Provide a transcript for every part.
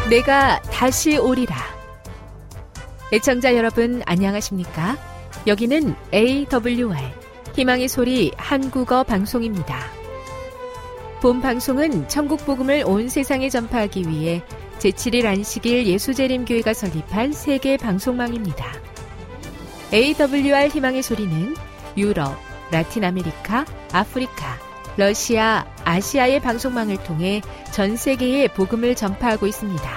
내가 다시 오리라. 애청자 여러분 안녕하십니까? 여기는 AWR 희망의 소리 한국어 방송입니다. 본 방송은 천국 복음을 온 세상에 전파하기 위해 제7일 안식일 예수재림교회가 설립한 세계 방송망입니다. AWR 희망의 소리는 유럽, 라틴 아메리카, 아프리카, 러시아, 아시아의 방송망을 통해 전 세계에 복음을 전파하고 있습니다.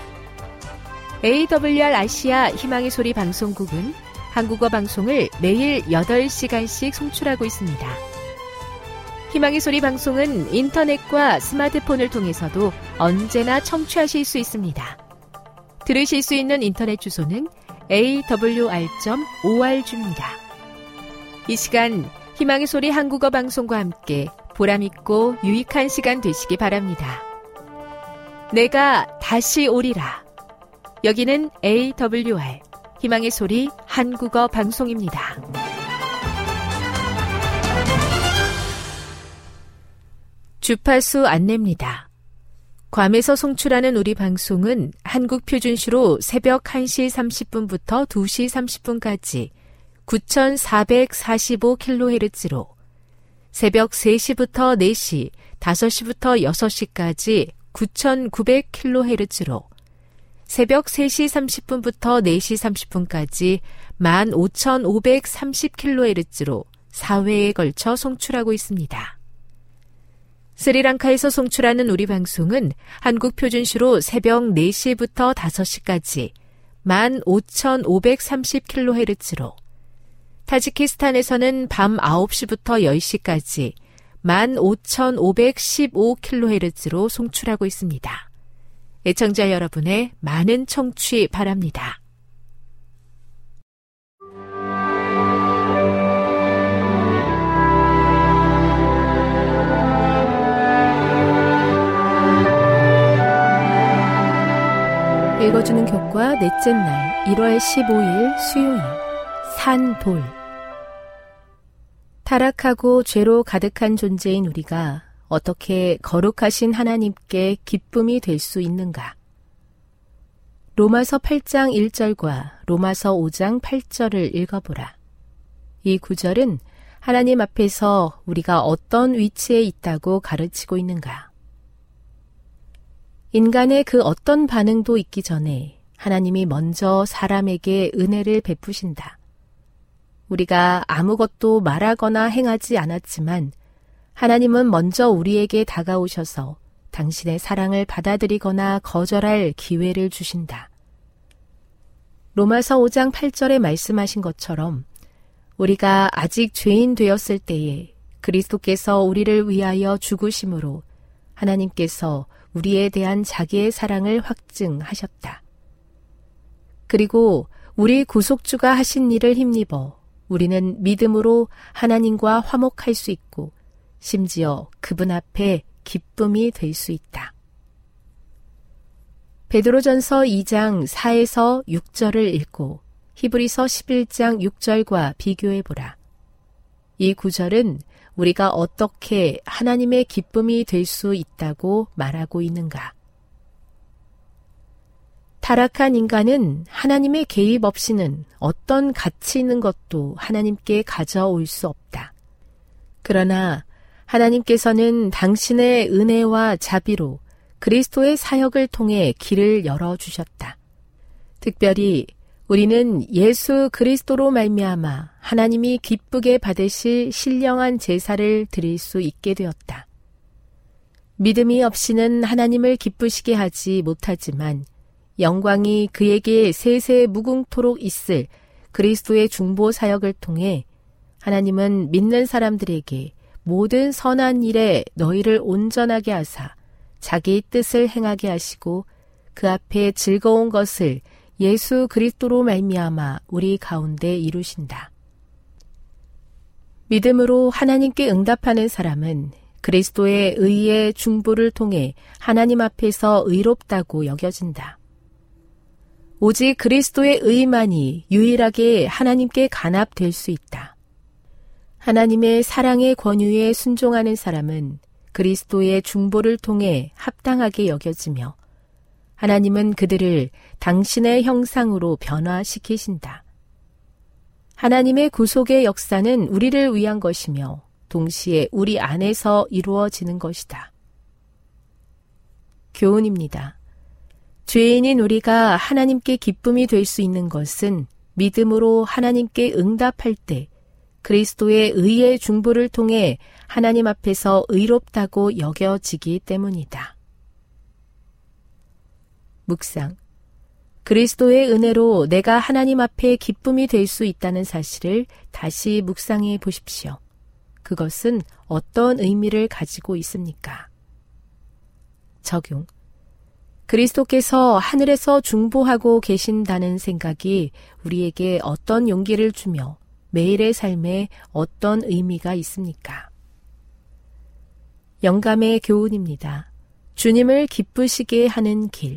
AWR 아시아 희망의 소리 방송국은 한국어 방송을 매일 8시간씩 송출하고 있습니다. 희망의 소리 방송은 인터넷과 스마트폰을 통해서도 언제나 청취하실 수 있습니다. 들으실 수 있는 인터넷 주소는 awr.org입니다. 이 시간 희망의 소리 한국어 방송과 함께 보람있고 유익한 시간 되시기 바랍니다. 내가 다시 오리라. 여기는 AWR 희망의 소리 한국어 방송입니다. 주파수 안내입니다. 괌에서 송출하는 우리 방송은 한국 표준시로 새벽 1시 30분부터 2시 30분까지 9445kHz로 새벽 3시부터 4시, 5시부터 6시까지 9900kHz로 새벽 3시 30분부터 4시 30분까지 15530kHz로 4회에 걸쳐 송출하고 있습니다. 스리랑카에서 송출하는 우리 방송은 한국 표준시로 새벽 4시부터 5시까지 15530kHz로 타지키스탄에서는 밤 9시부터 10시까지 15515kHz로 송출하고 있습니다. 애청자 여러분의 많은 청취 바랍니다. 읽어주는 교과 넷째 날 1월 15일 수요일 산돌. 타락하고 죄로 가득한 존재인 우리가 어떻게 거룩하신 하나님께 기쁨이 될 수 있는가? 로마서 8장 1절과 로마서 5장 8절을 읽어보라. 이 구절은 하나님 앞에서 우리가 어떤 위치에 있다고 가르치고 있는가? 인간의 그 어떤 반응도 있기 전에 하나님이 먼저 사람에게 은혜를 베푸신다. 우리가 아무것도 말하거나 행하지 않았지만 하나님은 먼저 우리에게 다가오셔서 당신의 사랑을 받아들이거나 거절할 기회를 주신다. 로마서 5장 8절에 말씀하신 것처럼 우리가 아직 죄인 되었을 때에 그리스도께서 우리를 위하여 죽으심으로 하나님께서 우리에 대한 자기의 사랑을 확증하셨다. 그리고 우리 구속주가 하신 일을 힘입어 우리는 믿음으로 하나님과 화목할 수 있고 심지어 그분 앞에 기쁨이 될 수 있다. 베드로전서 2장 4에서 6절을 읽고 히브리서 11장 6절과 비교해보라. 이 구절은 우리가 어떻게 하나님의 기쁨이 될 수 있다고 말하고 있는가? 타락한 인간은 하나님의 개입 없이는 어떤 가치 있는 것도 하나님께 가져올 수 없다. 그러나 하나님께서는 당신의 은혜와 자비로 그리스도의 사역을 통해 길을 열어주셨다. 특별히 우리는 예수 그리스도로 말미암아 하나님이 기쁘게 받으실 신령한 제사를 드릴 수 있게 되었다. 믿음이 없이는 하나님을 기쁘시게 하지 못하지만 영광이 그에게 세세 무궁토록 있을 그리스도의 중보 사역을 통해 하나님은 믿는 사람들에게 모든 선한 일에 너희를 온전하게 하사 자기 뜻을 행하게 하시고 그 앞에 즐거운 것을 예수 그리스도로 말미암아 우리 가운데 이루신다. 믿음으로 하나님께 응답하는 사람은 그리스도의 의의 중보를 통해 하나님 앞에서 의롭다고 여겨진다. 오직 그리스도의 의만이 유일하게 하나님께 간합될 수 있다. 하나님의 사랑의 권유에 순종하는 사람은 그리스도의 중보를 통해 합당하게 여겨지며 하나님은 그들을 당신의 형상으로 변화시키신다. 하나님의 구속의 역사는 우리를 위한 것이며 동시에 우리 안에서 이루어지는 것이다. 교훈입니다. 죄인인 우리가 하나님께 기쁨이 될 수 있는 것은 믿음으로 하나님께 응답할 때 그리스도의 의의 중보를 통해 하나님 앞에서 의롭다고 여겨지기 때문이다. 묵상. 그리스도의 은혜로 내가 하나님 앞에 기쁨이 될 수 있다는 사실을 다시 묵상해 보십시오. 그것은 어떤 의미를 가지고 있습니까? 적용. 그리스도께서 하늘에서 중보하고 계신다는 생각이 우리에게 어떤 용기를 주며 매일의 삶에 어떤 의미가 있습니까? 영감의 교훈입니다. 주님을 기쁘시게 하는 길.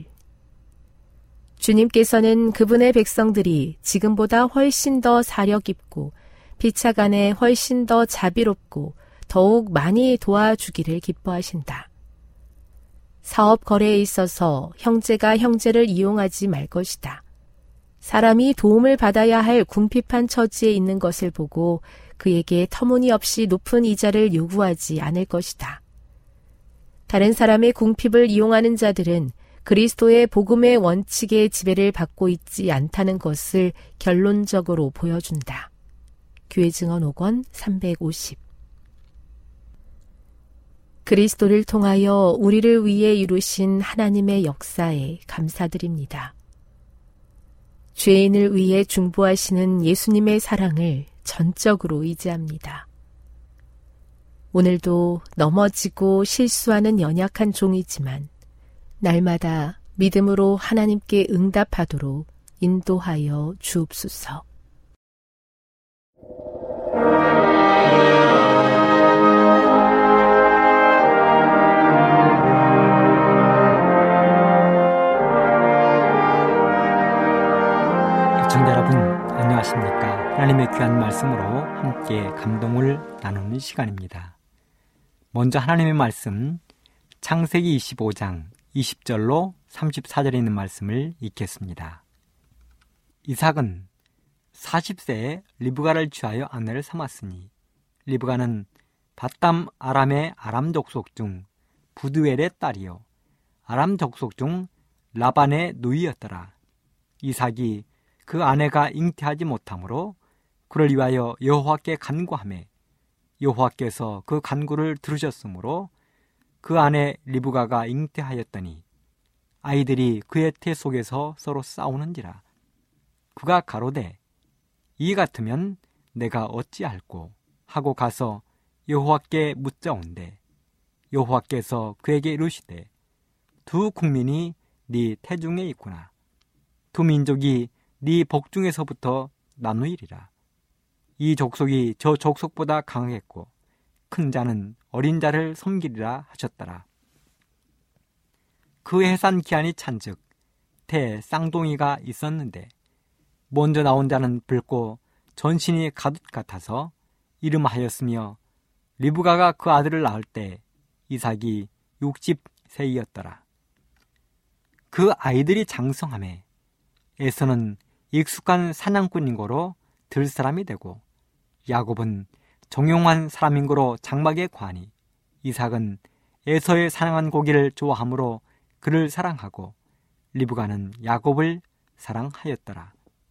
주님께서는 그분의 백성들이 지금보다 훨씬 더 사려 깊고 피차간에 훨씬 더 자비롭고 더욱 많이 도와주기를 기뻐하신다. 사업 거래에 있어서 형제가 형제를 이용하지 말 것이다. 사람이 도움을 받아야 할 궁핍한 처지에 있는 것을 보고 그에게 터무니없이 높은 이자를 요구하지 않을 것이다. 다른 사람의 궁핍을 이용하는 자들은 그리스도의 복음의 원칙의 지배를 받고 있지 않다는 것을 결론적으로 보여준다. 교회 증언 5권 350. 그리스도를 통하여 우리를 위해 이루신 하나님의 역사에 감사드립니다. 죄인을 위해 중보하시는 예수님의 사랑을 전적으로 의지합니다. 오늘도 넘어지고 실수하는 연약한 종이지만 날마다 믿음으로 하나님께 응답하도록 인도하여 주옵소서. 시청자 여러분, 안녕하십니까? 하나님의 귀한 말씀으로 함께 감동을 나누는 시간입니다. 먼저 하나님의 말씀, 창세기 25장 20절로 34절에 있는 말씀을 읽겠습니다. 이삭은 40세에 리브가를 취하여 아내를 삼았으니 리브가는 밧담 아람의 아람 족속 중 부두엘의 딸이요 아람 족속 중 라반의 누이였더라. 이삭이 그 아내가 잉태하지 못하므로 그를 위하여 여호와께 간구하매 여호와께서 그 간구를 들으셨으므로 그 아내 리브가가 잉태하였더니 아이들이 그의 태 속에서 서로 싸우는지라. 그가 가로되 이 같으면 내가 어찌할꼬 하고 가서 여호와께 묻자온대 여호와께서 그에게 이르시되 두 국민이 네 태중에 있구나. 두 민족이 네 복중에서부터 나누이리라. 이 족속이 저 족속보다 강하겠고 큰 자는 어린 자를 섬기리라 하셨더라. 그 해산 기한이 찬즉 태 쌍둥이가 있었는데 먼저 나온 자는 붉고 전신이 가둣 같아서 이름하였으며 리브가가 그 아들을 낳을 때 이삭이 60세이었더라. 그 아이들이 장성하매 에서는 익숙한 사냥꾼인 거로 들 사람이 되고 야곱은 정용한 사람인 거로 장막에 관이 이삭은 에서의 사냥한 고기를 좋아하므로 그를 사랑하고 리브가는 야곱을 사랑하였더라.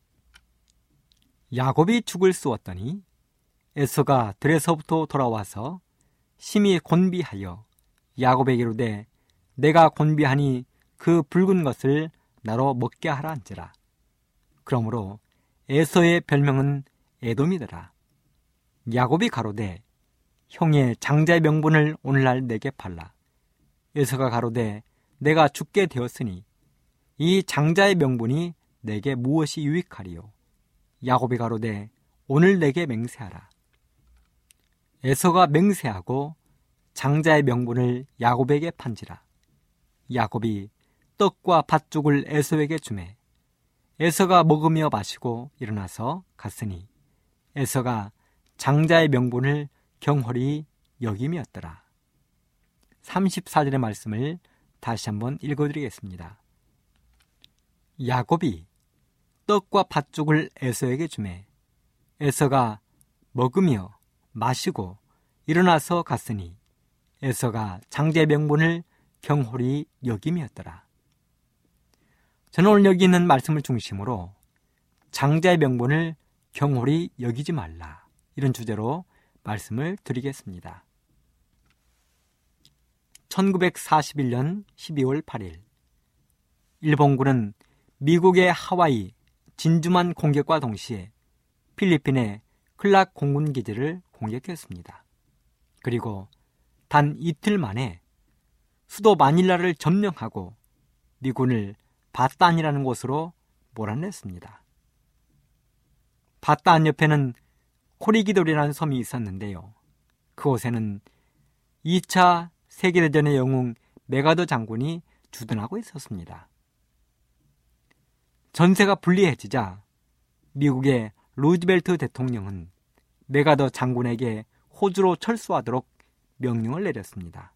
야곱이 죽을 쏘았더니 에서가 들에서부터 돌아와서 심히 곤비하여 야곱에게 이르되 내가 곤비하니 그 붉은 것을 나로 먹게 하라 한지라. 그러므로 에서의 별명은 에돔이더라. 야곱이 가로되 형의 장자의 명분을 오늘날 내게 팔라. 에서가 가로되 내가 죽게 되었으니 이 장자의 명분이 내게 무엇이 유익하리요. 야곱이 가로되 오늘 내게 맹세하라. 에서가 맹세하고 장자의 명분을 야곱에게 판지라. 야곱이 떡과 팥죽을 에서에게 주매 에서가 먹으며 마시고 일어나서 갔으니 에서가 장자의 명분을 경홀히 여김이었더라. 34절의 말씀을 다시 한번 읽어드리겠습니다. 야곱이 떡과 팥죽을 에서에게 주매 에서가 먹으며 마시고 일어나서 갔으니 에서가 장자의 명분을 경홀히 여김이었더라. 저는 오늘 여기 있는 말씀을 중심으로 장자의 명분을 경홀히 여기지 말라, 이런 주제로 말씀을 드리겠습니다. 1941년 12월 8일 일본군은 미국의 하와이 진주만 공격과 동시에 필리핀의 클락 공군기지를 공격했습니다. 그리고 단 이틀 만에 수도 마닐라를 점령하고 미군을 바따안이라는 곳으로 몰아냈습니다. 바따안 옆에는 코리기돌이라는 섬이 있었는데요. 그곳에는 2차 세계대전의 영웅 메가더 장군이 주둔하고 있었습니다. 전세가 불리해지자 미국의 루즈벨트 대통령은 메가더 장군에게 호주로 철수하도록 명령을 내렸습니다.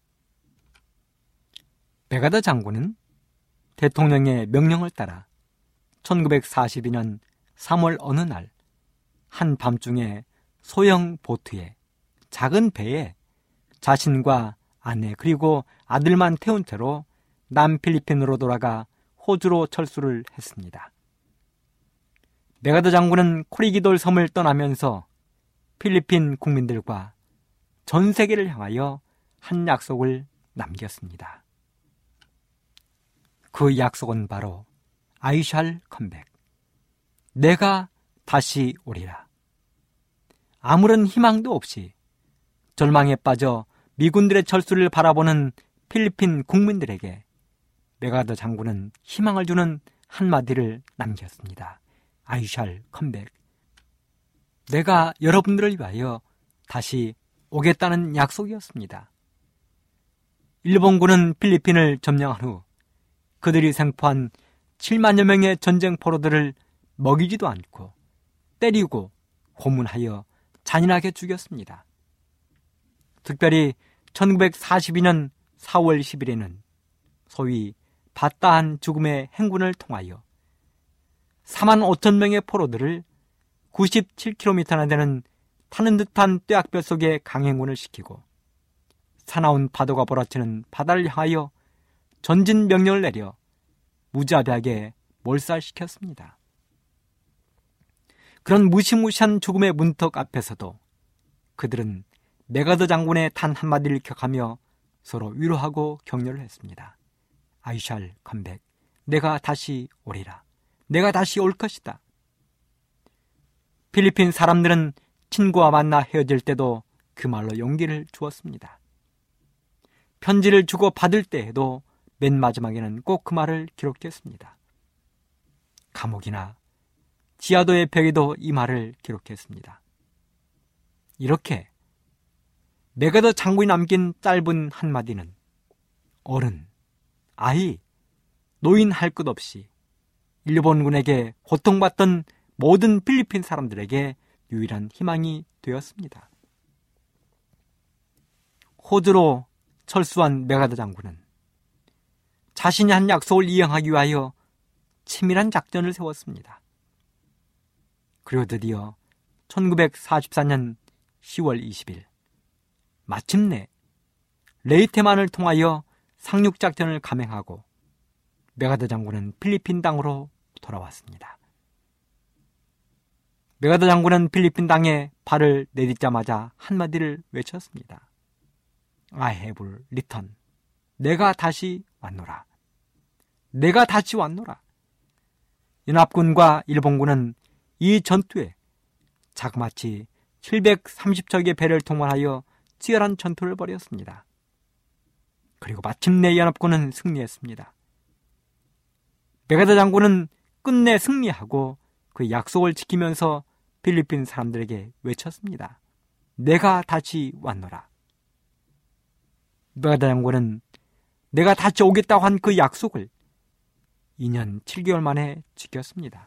메가더 장군은 대통령의 명령을 따라 1942년 3월 어느 날 한밤중에 소형 보트에, 작은 배에 자신과 아내 그리고 아들만 태운 채로 남필리핀으로 돌아가 호주로 철수를 했습니다. 메가더 장군은 코리기돌 섬을 떠나면서 필리핀 국민들과 전 세계를 향하여 한 약속을 남겼습니다. 그 약속은 바로 I shall come back. 내가 다시 오리라. 아무런 희망도 없이 절망에 빠져 미군들의 철수를 바라보는 필리핀 국민들에게 메가더 장군은 희망을 주는 한마디를 남겼습니다. I shall come back. 내가 여러분들을 위하여 다시 오겠다는 약속이었습니다. 일본군은 필리핀을 점령한 후 그들이 생포한 7만여 명의 전쟁 포로들을 먹이지도 않고 때리고 고문하여 잔인하게 죽였습니다. 특별히 1942년 4월 10일에는 소위 바따안 죽음의 행군을 통하여 4만 5천 명의 포로들을 97km나 되는 타는 듯한 뙤약볕 속에 강행군을 시키고 사나운 파도가 몰아치는 바다를 향하여 전진 명령을 내려 무자비하게 몰살시켰습니다. 그런 무시무시한 죽음의 문턱 앞에서도 그들은 메가더 장군의 단 한마디를 기억하며 서로 위로하고 격려를 했습니다. I shall come back. 내가 다시 오리라. 내가 다시 올 것이다. 필리핀 사람들은 친구와 만나 헤어질 때도 그 말로 용기를 주었습니다. 편지를 주고 받을 때에도 맨 마지막에는 꼭 그 말을 기록했습니다. 감옥이나 지하도의 벽에도 이 말을 기록했습니다. 이렇게 메가더 장군이 남긴 짧은 한마디는 어른, 아이, 노인 할 것 없이 일본군에게 고통받던 모든 필리핀 사람들에게 유일한 희망이 되었습니다. 호주로 철수한 메가더 장군은 자신이 한 약속을 이행하기 위하여 치밀한 작전을 세웠습니다. 그리고 드디어 1944년 10월 20일 마침내 레이테만을 통하여 상륙작전을 감행하고 메가더 장군은 필리핀 땅으로 돌아왔습니다. 메가더 장군은 필리핀 땅에 발을 내딛자마자 한마디를 외쳤습니다. I have returned. 내가 다시 왔노라. 내가 다시 왔노라. 연합군과 일본군은 이 전투에 자그마치 730척의 배를 동원하여 치열한 전투를 벌였습니다. 그리고 마침내 연합군은 승리했습니다. 메가더 장군은 끝내 승리하고 그 약속을 지키면서 필리핀 사람들에게 외쳤습니다. 내가 다시 왔노라. 메가더 장군은 내가 다시 오겠다고 한 그 약속을 2년 7개월 만에 지켰습니다.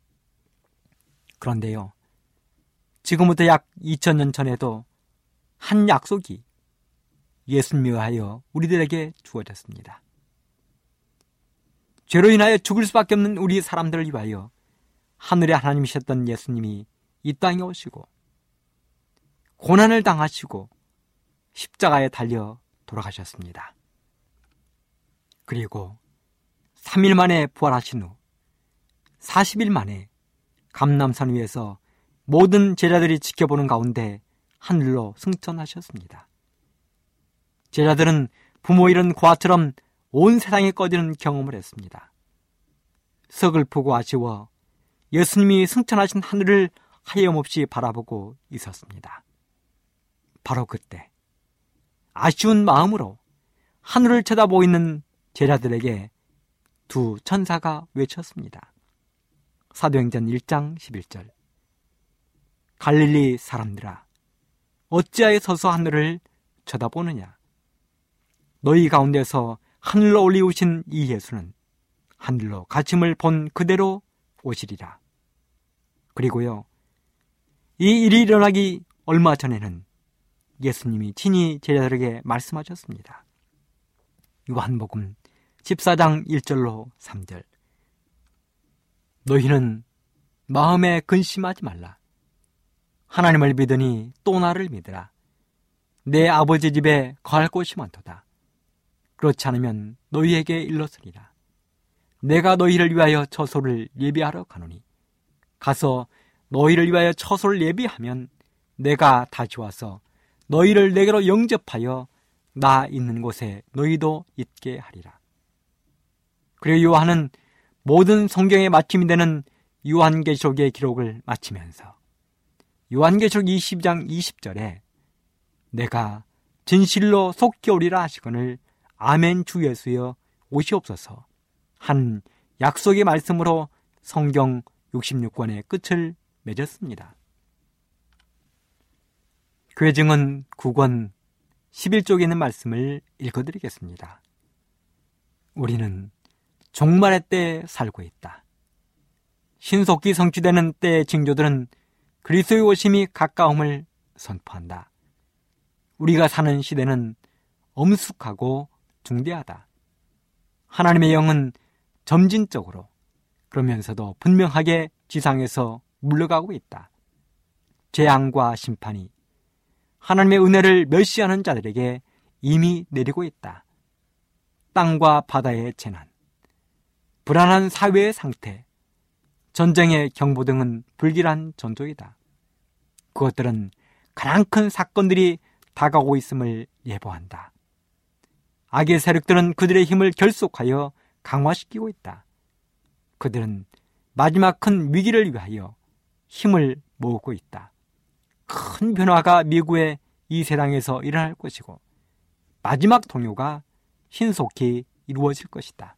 그런데요, 지금부터 약 2000년 전에도 한 약속이 예수님을 위하여 우리들에게 주어졌습니다. 죄로 인하여 죽을 수밖에 없는 우리 사람들을 위하여 하늘의 하나님이셨던 예수님이 이 땅에 오시고 고난을 당하시고 십자가에 달려 돌아가셨습니다. 그리고 3일 만에 부활하신 후 40일 만에 감람산 위에서 모든 제자들이 지켜보는 가운데 하늘로 승천하셨습니다. 제자들은 부모 잃은 고아처럼 온 세상에 꺼지는 경험을 했습니다. 서글프고 아쉬워 예수님이 승천하신 하늘을 하염없이 바라보고 있었습니다. 바로 그때 아쉬운 마음으로 하늘을 쳐다보고 있는 제자들에게 두 천사가 외쳤습니다. 사도행전 1장 11절. 갈릴리 사람들아, 어찌하여 서서 하늘을 쳐다보느냐? 너희 가운데서 하늘로 올리우신 이 예수는 하늘로 가심을 본 그대로 오시리라. 그리고요, 이 일이 일어나기 얼마 전에는 예수님이 친히 제자들에게 말씀하셨습니다. 요한복음 14장 1절로 3절. 너희는 마음에 근심하지 말라. 하나님을 믿으니 또 나를 믿으라. 내 아버지 집에 거할 곳이 많도다. 그렇지 않으면 너희에게 일렀으리라. 내가 너희를 위하여 처소를 예비하러 가노니 가서 너희를 위하여 처소를 예비하면 내가 다시 와서 너희를 내게로 영접하여 나 있는 곳에 너희도 있게 하리라. 그리고 요한은 모든 성경의 마침이 되는 요한계시록의 기록을 마치면서 요한계시록 22장 20절에 내가 진실로 속히 오리라 하시거늘 아멘 주 예수여 오시옵소서 한 약속의 말씀으로 성경 66권의 끝을 맺었습니다. 교회증은 9권 11쪽에 있는 말씀을 읽어드리겠습니다. 우리는 종말의 때에 살고 있다. 신속히 성취되는 때의 징조들은 그리스도의 오심이 가까움을 선포한다. 우리가 사는 시대는 엄숙하고 중대하다. 하나님의 영은 점진적으로 그러면서도 분명하게 지상에서 물러가고 있다. 재앙과 심판이 하나님의 은혜를 멸시하는 자들에게 이미 내리고 있다. 땅과 바다의 재난, 불안한 사회의 상태, 전쟁의 경보 등은 불길한 전조이다. 그것들은 가장 큰 사건들이 다가오고 있음을 예보한다. 악의 세력들은 그들의 힘을 결속하여 강화시키고 있다. 그들은 마지막 큰 위기를 위하여 힘을 모으고 있다. 큰 변화가 미국의 이 세상에서 일어날 것이고 마지막 동요가 신속히 이루어질 것이다.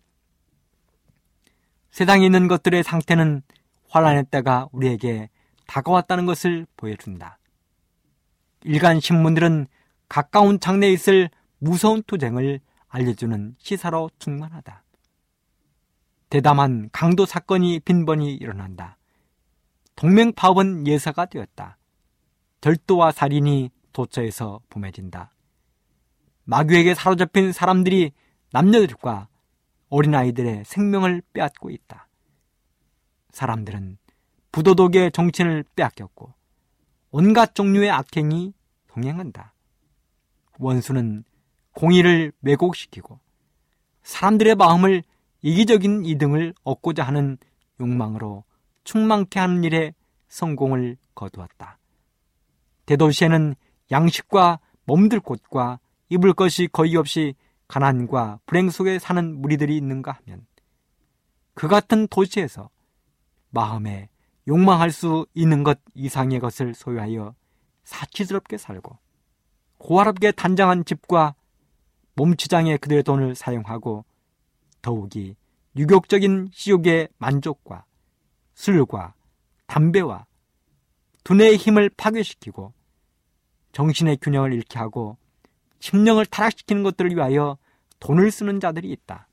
세상에 있는 것들의 상태는 환란의 때가 우리에게 다가왔다는 것을 보여준다. 일간 신문들은 가까운 장래에 있을 무서운 투쟁을 알려주는 시사로 충만하다. 대담한 강도 사건이 빈번히 일어난다. 동맹파업은 예사가 되었다. 절도와 살인이 도처에서 붐해진다. 마귀에게 사로잡힌 사람들이 남녀들과 어린아이들의 생명을 빼앗고 있다. 사람들은 부도덕의 정신을 빼앗겼고 온갖 종류의 악행이 동행한다. 원수는 공의를 왜곡시키고 사람들의 마음을 이기적인 이득을 얻고자 하는 욕망으로 충만케 하는 일에 성공을 거두었다. 대도시에는 양식과 몸들 곳과 입을 것이 거의 없이 가난과 불행 속에 사는 무리들이 있는가 하면 그 같은 도시에서 마음에 욕망할 수 있는 것 이상의 것을 소유하여 사치스럽게 살고 고아롭게 단장한 집과 몸치장에 그들의 돈을 사용하고 더욱이 유격적인 시욕의 만족과 술과 담배와 두뇌의 힘을 파괴시키고 정신의 균형을 잃게 하고 심령을 타락시키는 것들을 위하여 돈을 쓰는 자들이 있다.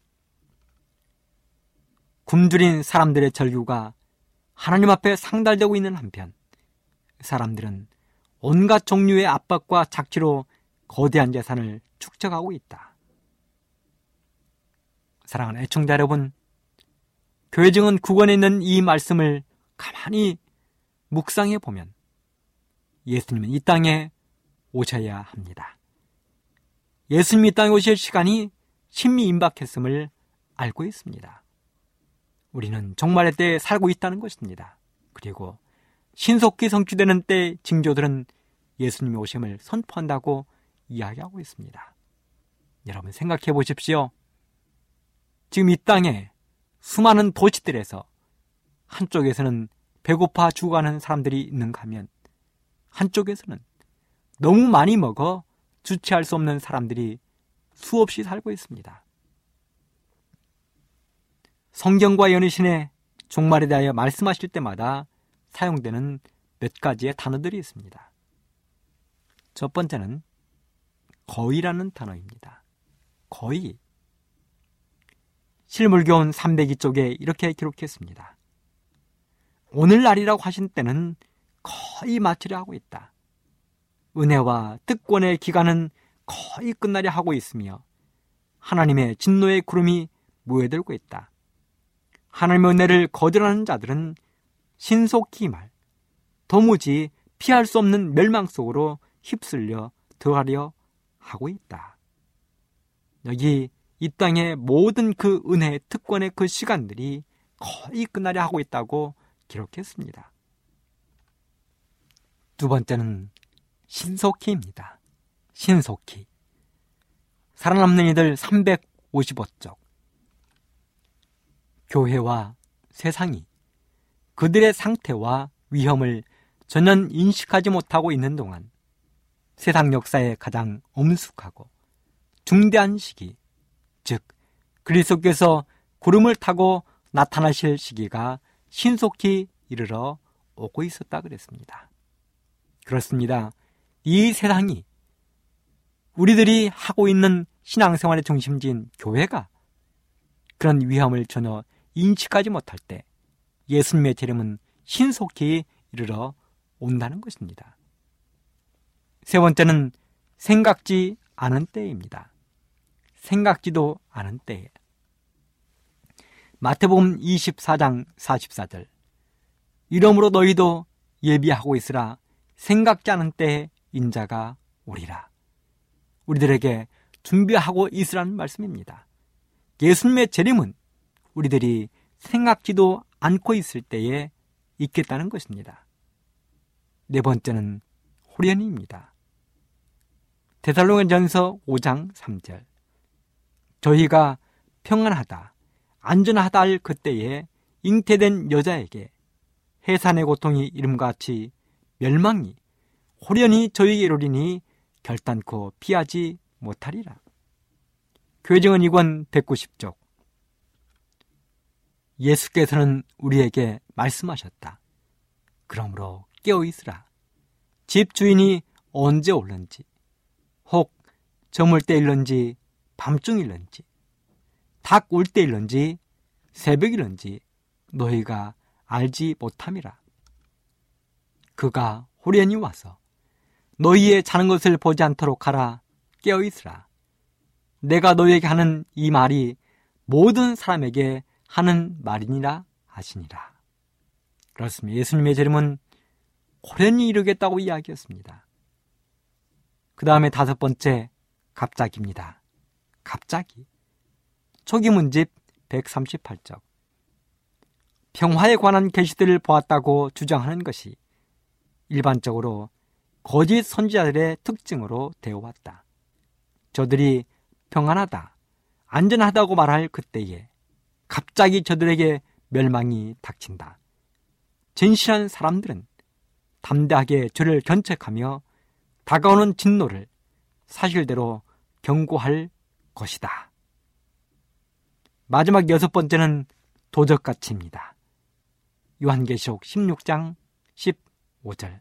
굶주린 사람들의 절규가 하나님 앞에 상달되고 있는 한편 사람들은 온갖 종류의 압박과 착취로 거대한 재산을 축적하고 있다. 사랑하는 애청자 여러분, 교회 증언 9권에 있는 이 말씀을 가만히 묵상해 보면 예수님은 이 땅에 오셔야 합니다. 예수님이 이 땅에 오실 시간이 심히 임박했음을 알고 있습니다. 우리는 종말의 때에 살고 있다는 것입니다. 그리고 신속히 성취되는 때 징조들은 예수님이 오심을 선포한다고 이야기하고 있습니다. 여러분 생각해 보십시오. 지금 이 땅에 수많은 도시들에서 한쪽에서는 배고파 죽어가는 사람들이 있는가 하면 한쪽에서는 너무 많이 먹어 주체할 수 없는 사람들이 수없이 살고 있습니다. 성경과 연희신의 종말에 대하여 말씀하실 때마다 사용되는 몇 가지의 단어들이 있습니다. 첫 번째는 거의라는 단어입니다. 거의. 실물교훈 302쪽에 이렇게 기록했습니다. 오늘날이라고 하신 때는 거의 마치려 하고 있다. 은혜와 특권의 기간은 거의 끝나려 하고 있으며 하나님의 진노의 구름이 모여들고 있다. 하나님의 은혜를 거절하는 자들은 신속히 도무지 피할 수 없는 멸망 속으로 휩쓸려 들어가려 하고 있다. 여기 이 땅의 모든 그 은혜의 특권의 그 시간들이 거의 끝나려 하고 있다고 기록했습니다. 두 번째는 신속히입니다. 신속히. 살아남는 이들 355쪽. 교회와 세상이 그들의 상태와 위험을 전혀 인식하지 못하고 있는 동안 세상 역사의 가장 엄숙하고 중대한 시기, 즉 그리스도께서 구름을 타고 나타나실 시기가 신속히 이르러 오고 있었다 그랬습니다. 그렇습니다. 이 세상이 우리들이 하고 있는 신앙생활의 중심지인 교회가 그런 위험을 전혀 인식하지 못할 때 예수님의 재림은 신속히 이르러 온다는 것입니다. 세 번째는 생각지 않은 때입니다. 생각지도 않은 때에. 마태복음 24장 44절. 이러므로 너희도 예비하고 있으라. 생각지 않은 때에 인자가 오리라. 우리들에게 준비하고 있으라는 말씀입니다. 예수님의 재림은 우리들이 생각지도 않고 있을 때에 있겠다는 것입니다. 네 번째는 호련히입니다. 데살로니가전서 5장 3절. 저희가 평안하다, 안전하다 할 그때에 잉태된 여자에게 해산의 고통이 이름같이 멸망이 호련히 저희에게 이르리니 결단코 피하지 못하리라. 교회증언 2권 190쪽. 예수께서는 우리에게 말씀하셨다. 그러므로 깨어있으라. 집 주인이 언제 올는지, 혹 저물 때일런지 밤중일런지, 닭 울 때일런지 새벽일런지 너희가 알지 못함이라. 그가 호련히 와서 너희의 자는 것을 보지 않도록 하라. 깨어있으라. 내가 너희에게 하는 이 말이 모든 사람에게 하는 말이니라 하시니라. 그렇습니다. 예수님의 재림은 호련히 이루겠다고 이야기했습니다. 그 다음에 다섯 번째, 갑자기입니다. 갑자기. 초기문집 138쪽. 평화에 관한 계시들을 보았다고 주장하는 것이 일반적으로 거짓 선지자들의 특징으로 되어왔다. 저들이 평안하다, 안전하다고 말할 그때에 갑자기 저들에게 멸망이 닥친다. 진실한 사람들은 담대하게 죄를 견책하며 다가오는 진노를 사실대로 경고할 것이다. 마지막 여섯 번째는 도적같이입니다. 요한계시록 16장 15절.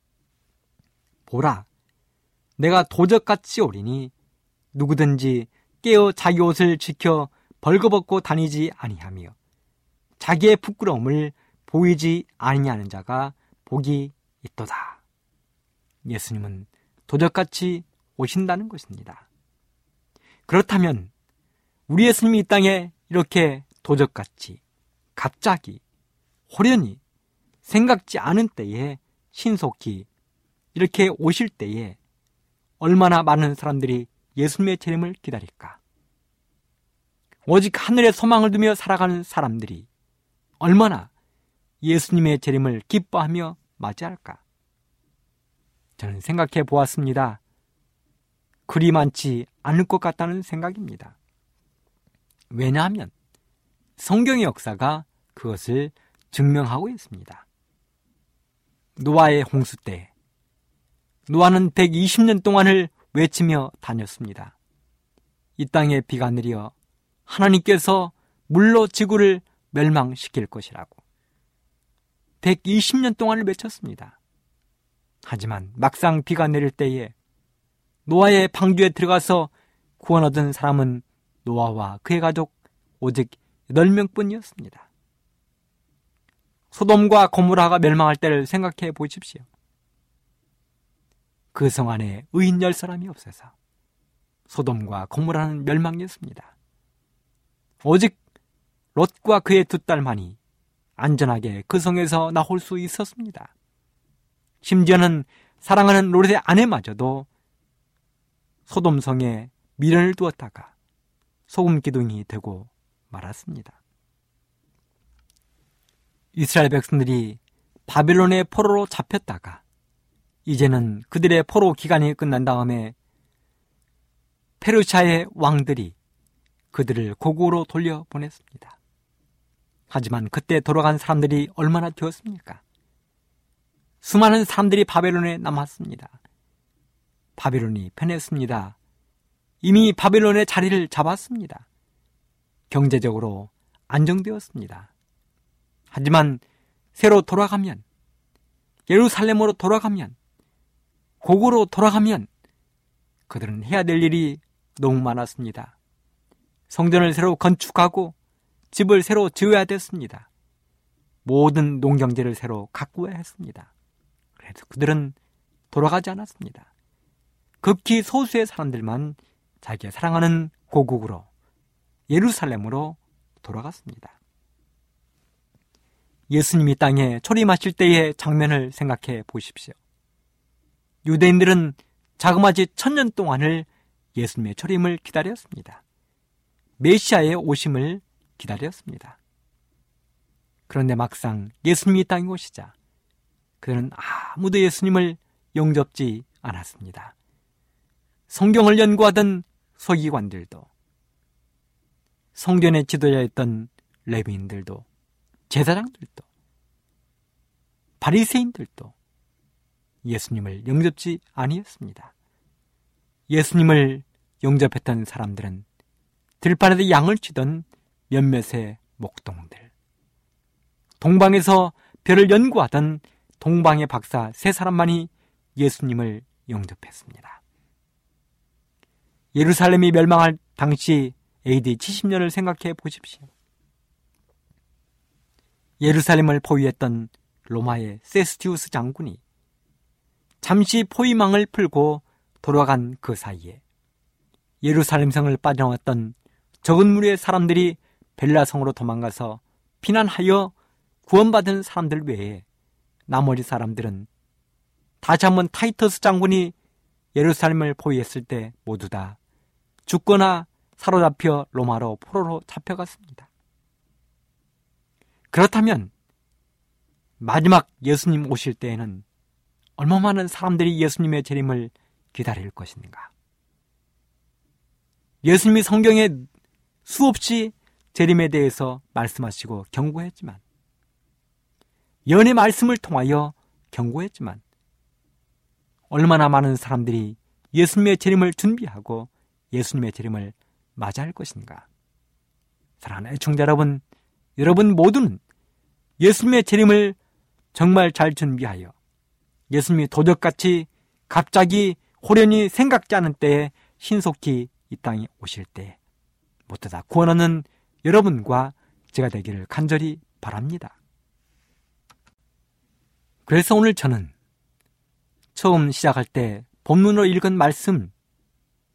보라, 내가 도적같이 오리니 누구든지 깨어 자기 옷을 지켜 벌거벗고 다니지 아니하며 자기의 부끄러움을 보이지 아니하는 자가 복이 있도다. 예수님은 도적같이 오신다는 것입니다. 그렇다면 우리 예수님이 이 땅에 이렇게 도적같이 갑자기 호련히 생각지 않은 때에 신속히 이렇게 오실 때에 얼마나 많은 사람들이 예수님의 재림을 기다릴까? 오직 하늘에 소망을 두며 살아가는 사람들이 얼마나 예수님의 재림을 기뻐하며 맞이할까? 저는 생각해 보았습니다. 그리 많지 않을 것 같다는 생각입니다. 왜냐하면 성경의 역사가 그것을 증명하고 있습니다. 노아의 홍수 때 노아는 120년 동안을 외치며 다녔습니다. 이 땅에 비가 내려 하나님께서 물로 지구를 멸망시킬 것이라고 120년 동안을 외쳤습니다. 하지만 막상 비가 내릴 때에 노아의 방주에 들어가서 구원 얻은 사람은 노아와 그의 가족 오직 8명뿐이었습니다. 소돔과 고모라가 멸망할 때를 생각해 보십시오. 그 성 안에 의인 10사람이 없어서 소돔과 고모라는 멸망이었습니다. 오직 롯과 그의 2딸만이 안전하게 그 성에서 나올 수 있었습니다. 심지어는 사랑하는 롯의 아내마저도 소돔성에 미련을 두었다가 소금 기둥이 되고 말았습니다. 이스라엘 백성들이 바벨론의 포로로 잡혔다가 이제는 그들의 포로 기간이 끝난 다음에 페르시아의 왕들이 그들을 고국으로 돌려보냈습니다. 하지만 그때 돌아간 사람들이 얼마나 되었습니까? 수많은 사람들이 바벨론에 남았습니다. 바벨론이 편했습니다. 이미 바벨론의 자리를 잡았습니다. 경제적으로 안정되었습니다. 하지만 새로 돌아가면, 예루살렘으로 돌아가면, 고국으로 돌아가면 그들은 해야 될 일이 너무 많았습니다. 성전을 새로 건축하고 집을 새로 지어야 됐습니다. 모든 농경지를 새로 가꾸어야 했습니다. 그래서 그들은 돌아가지 않았습니다. 극히 소수의 사람들만 자기가 사랑하는 고국으로, 예루살렘으로 돌아갔습니다. 예수님이 땅에 초림하실 때의 장면을 생각해 보십시오. 유대인들은 자그마치 1000년 동안을 예수님의 초림을 기다렸습니다. 메시아의 오심을 기다렸습니다. 그런데 막상 예수님이 땅에 오시자 그들은 아무도 예수님을 영접지 않았습니다. 성경을 연구하던 서기관들도, 성전의 지도자였던 레위인들도, 제사장들도, 바리새인들도 예수님을 영접지 아니했습니다. 예수님을 영접했던 사람들은 들판에서 양을 치던 몇몇의 목동들, 동방에서 별을 연구하던 동방의 박사 3사람만이 예수님을 영접했습니다. 예루살렘이 멸망할 당시 AD 70년을 생각해 보십시오. 예루살렘을 포위했던 로마의 세스티우스 장군이 잠시 포위망을 풀고 돌아간 그 사이에 예루살렘 성을 빠져나왔던 적은 무리의 사람들이 벨라성으로 도망가서 피난하여 구원받은 사람들 외에 나머지 사람들은 다시 한번 타이터스 장군이 예루살렘을 포위했을 때 모두 다 죽거나 사로잡혀 로마로 포로로 잡혀갔습니다. 그렇다면 마지막 예수님 오실 때에는 얼마나 많은 사람들이 예수님의 재림을 기다릴 것인가? 예수님이 성경에 수없이 재림에 대해서 말씀하시고 경고했지만, 예언의 말씀을 통하여 경고했지만, 얼마나 많은 사람들이 예수님의 재림을 준비하고 예수님의 재림을 맞이할 것인가? 사랑하는 애청자 여러분, 여러분 모두는 예수님의 재림을 정말 잘 준비하여 예수님이 도적같이 갑자기 호련히 생각지 않은 때에 신속히 이 땅에 오실 때 모두 다 구원 얻는 여러분과 제가 되기를 간절히 바랍니다. 그래서 오늘 저는 처음 시작할 때 본문으로 읽은 말씀,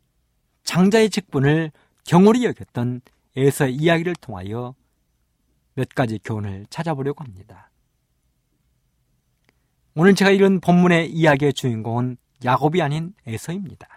장자의 직분을 경홀히 여겼던 에서의 이야기를 통하여 몇 가지 교훈을 찾아보려고 합니다. 오늘 제가 읽은 본문의 이야기의 주인공은 야곱이 아닌 에서입니다.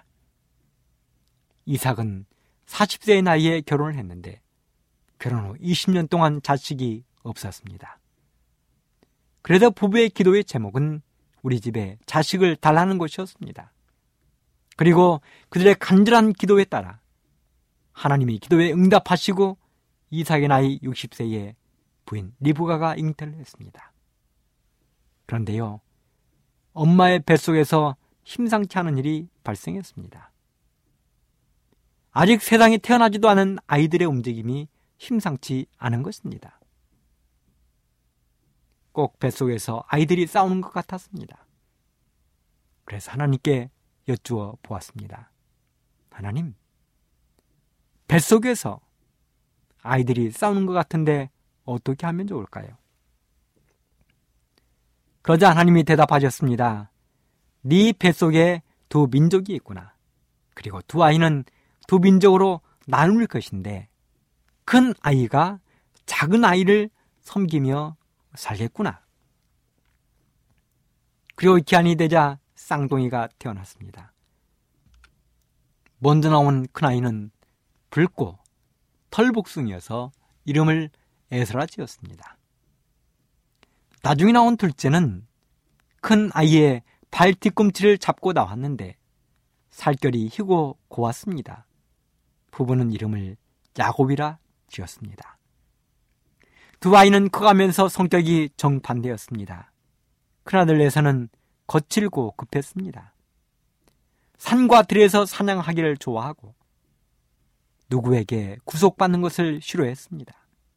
이삭은 40세의 나이에 결혼을 했는데 결혼 후 20년 동안 자식이 없었습니다. 그래서 부부의 기도의 제목은 우리 집에 자식을 달라는 것이었습니다. 그리고 그들의 간절한 기도에 따라 하나님이 기도에 응답하시고 이삭의 나이 60세에 부인 리브가가 잉태를 했습니다. 그런데요, 엄마의 뱃속에서 심상치 않은 일이 발생했습니다. 아직 세상에 태어나지도 않은 아이들의 움직임이 심상치 않은 것입니다. 꼭 뱃속에서 아이들이 싸우는 것 같았습니다. 그래서 하나님께 여쭈어 보았습니다. 하나님, 뱃속에서 아이들이 싸우는 것 같은데 어떻게 하면 좋을까요? 그러자 하나님이 대답하셨습니다. 네 뱃속에 두 민족이 있구나. 그리고 두 아이는 두 민족으로 나눌 것인데 큰 아이가 작은 아이를 섬기며 살겠구나. 그리고 기한이 되자 쌍둥이가 태어났습니다. 먼저 나온 큰아이는 붉고 털복숭이여서 이름을 에서라 지었습니다. 나중에 나온 둘째는 큰 아이의 발 뒤꿈치를 잡고 나왔는데 살결이 희고 고왔습니다. 부부는 이름을 야곱이라 지었습니다. 두 아이는 커가면서 성격이 정반대였습니다. 큰아들 에서는 거칠고 급했습니다. 산과 들에서 사냥하기를 좋아하고 누구에게 구속받는 것을 싫어했습니다.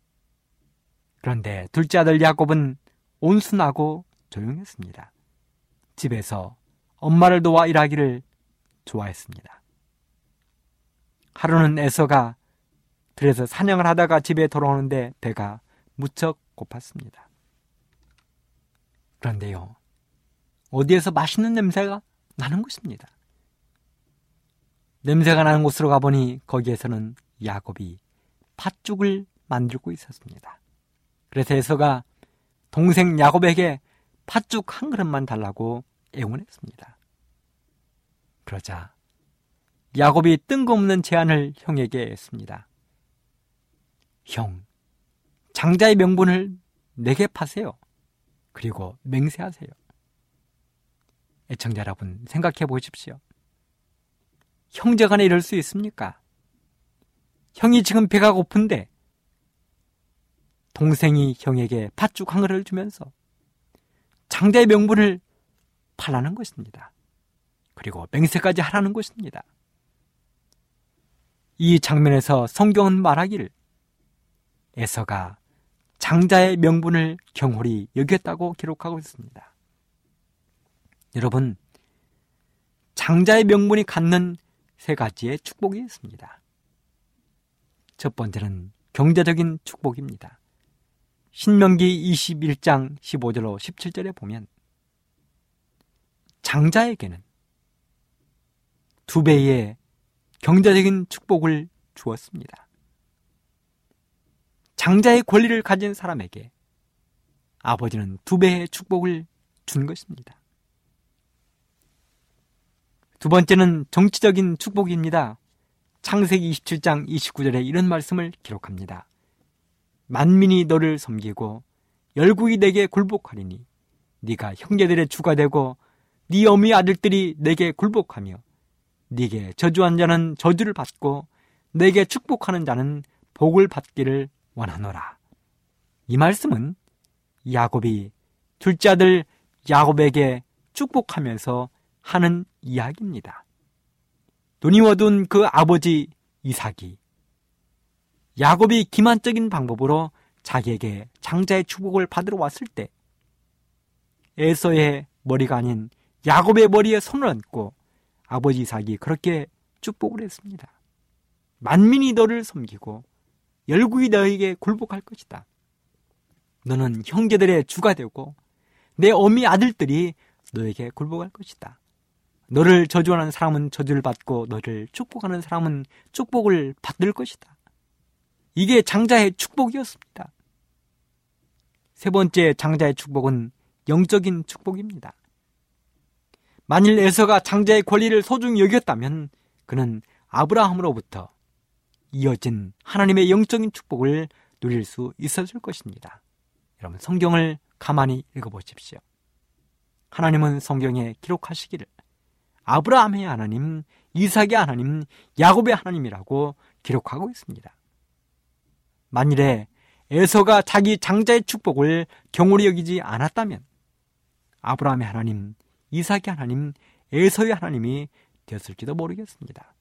그런데 둘째 아들 야곱은 온순하고 조용했습니다. 집에서 엄마를 도와 일하기를 좋아했습니다. 하루는 에서가 들에서 사냥을 하다가 집에 돌아오는데 배가 무척 고팠습니다. 그런데요, 어디에서 맛있는 냄새가 나는 것입니다. 냄새가 나는 곳으로 가보니 거기에서는 야곱이 팥죽을 만들고 있었습니다. 그래서 에서가 동생 야곱에게 팥죽 한 그릇만 달라고 애원했습니다. 그러자 야곱이 뜬금없는 제안을 형에게 했습니다. 형, 장자의 명분을 내게 파세요. 그리고 맹세하세요. 애청자 여러분, 생각해 보십시오. 형제간에 이럴 수 있습니까? 형이 지금 배가 고픈데 동생이 형에게 팥죽 한 그릇을 주면서 장자의 명분을 팔라는 것입니다. 그리고 맹세까지 하라는 것입니다. 이 장면에서 성경은 말하기를 에서가 장자의 명분을 경홀히 여겼다고 기록하고 있습니다. 여러분, 장자의 명분이 갖는 세 가지의 축복이 있습니다. 첫 번째는 경제적인 축복입니다. 신명기 21장 15절로 17절에 보면 장자에게는 2배의 경제적인 축복을 주었습니다. 장자의 권리를 가진 사람에게 아버지는 2배의 축복을 준 것입니다. 두 번째는 정치적인 축복입니다. 창세기 27장 29절에 이런 말씀을 기록합니다. 만민이 너를 섬기고 열국이 내게 굴복하리니 네가 형제들의 주가 되고 네 어미 아들들이 내게 굴복하며 네게 저주한 자는 저주를 받고 내게 축복하는 자는 복을 받기를 원하노라. 이 말씀은 야곱이 둘째 아들 야곱에게 축복하면서 하는 이야기입니다. 눈이 어두운 그 아버지 이삭이 야곱이 기만적인 방법으로 자기에게 장자의 축복을 받으러 왔을 때 에서의 머리가 아닌 야곱의 머리에 손을 얹고 아버지 이삭이 그렇게 축복을 했습니다. 만민이 너를 섬기고 열국이 너에게 굴복할 것이다. 너는 형제들의 주가 되고 내 어미 아들들이 너에게 굴복할 것이다. 너를 저주하는 사람은 저주를 받고 너를 축복하는 사람은 축복을 받을 것이다. 이게 장자의 축복이었습니다. 세 번째 장자의 축복은 영적인 축복입니다. 만일 에서가 장자의 권리를 소중히 여겼다면 그는 아브라함으로부터 이어진 하나님의 영적인 축복을 누릴 수 있었을 것입니다. 여러분, 성경을 가만히 읽어보십시오. 하나님은 성경에 기록하시기를 아브라함의 하나님, 이삭의 하나님, 야곱의 하나님이라고 기록하고 있습니다. 만일에 에서가 자기 장자의 축복을 경홀히 여기지 않았다면 아브라함의 하나님, 이삭의 하나님, 에서의 하나님이 되었을지도 모르겠습니다.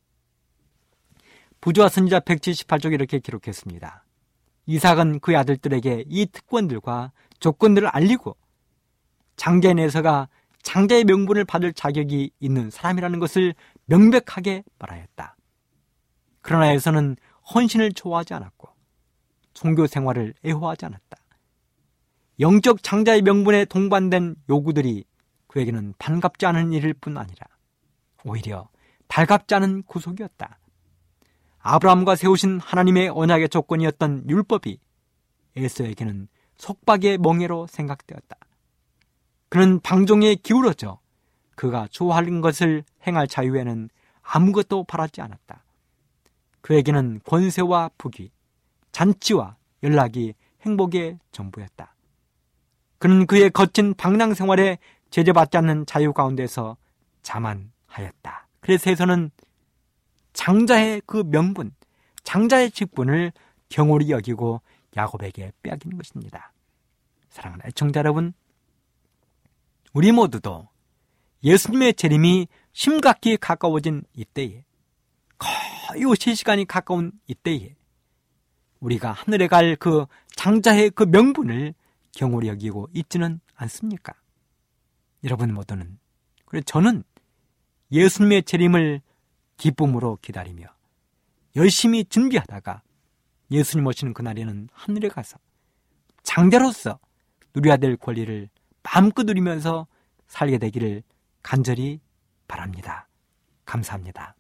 부조와 선지자 178쪽에 이렇게 기록했습니다. 이삭은 그의 아들들에게 이 특권들과 조건들을 알리고 장자인 에서가 장자의 명분을 받을 자격이 있는 사람이라는 것을 명백하게 말하였다. 그러나 에서는 헌신을 좋아하지 않았고 종교 생활을 애호하지 않았다. 영적 장자의 명분에 동반된 요구들이 그에게는 반갑지 않은 일일 뿐 아니라 오히려 달갑지 않은 구속이었다. 아브라함과 세우신 하나님의 언약의 조건이었던 율법이 에서에게는 속박의 멍에로 생각되었다. 그는 방종에 기울어져 그가 좋아하는 것을 행할 자유에는 아무것도 바라지 않았다. 그에게는 권세와 부귀, 잔치와 연락이 행복의 전부였다. 그는 그의 거친 방랑 생활에 제재받지 않는 자유 가운데서 자만하였다. 그래서 에서는 장자의 그 명분, 장자의 직분을 경홀히 여기고 야곱에게 빼앗긴 것입니다. 사랑하는 애청자 여러분, 우리 모두도 예수님의 재림이 심각히 가까워진 이때에, 거의 오실 시간이 가까운 이때에 우리가 하늘에 갈 그 장자의 그 명분을 경홀히 여기고 있지는 않습니까? 여러분 모두는, 그래서 저는 예수님의 재림을 기쁨으로 기다리며 열심히 준비하다가 예수님 오시는 그날에는 하늘에 가서 장자로서 누려야 될 권리를 마음껏 누리면서 살게 되기를 간절히 바랍니다. 감사합니다.